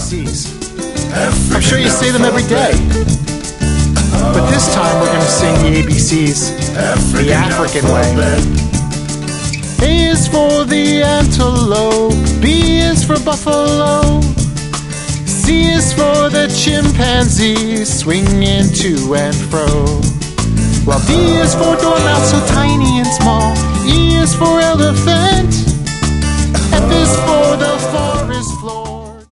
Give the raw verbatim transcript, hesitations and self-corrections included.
Cs. I'm sure you say them every day. But this time we're going to sing the A B Cs the African way. A is for the antelope, B is for buffalo, C is for the chimpanzee swinging to and fro. While D is for dormouse, so tiny and small, E is for elephant, F is for